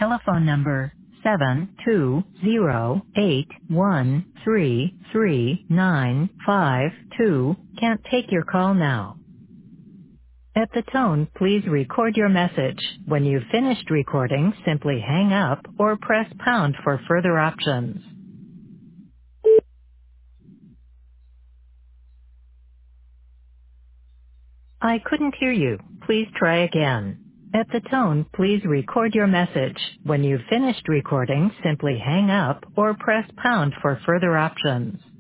telephone number 72081333952 can't take your call now. At the tone, please record your message. When you've finished recording, simply hang up or press pound for further options. I couldn't hear you. Please try again. At the tone, please record your message. When you've finished recording, simply hang up or press pound for further options.